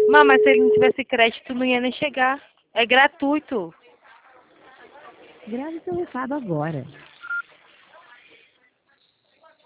Mas se ele não tivesse crédito, não ia nem chegar. É gratuito. Grave seu recado agora.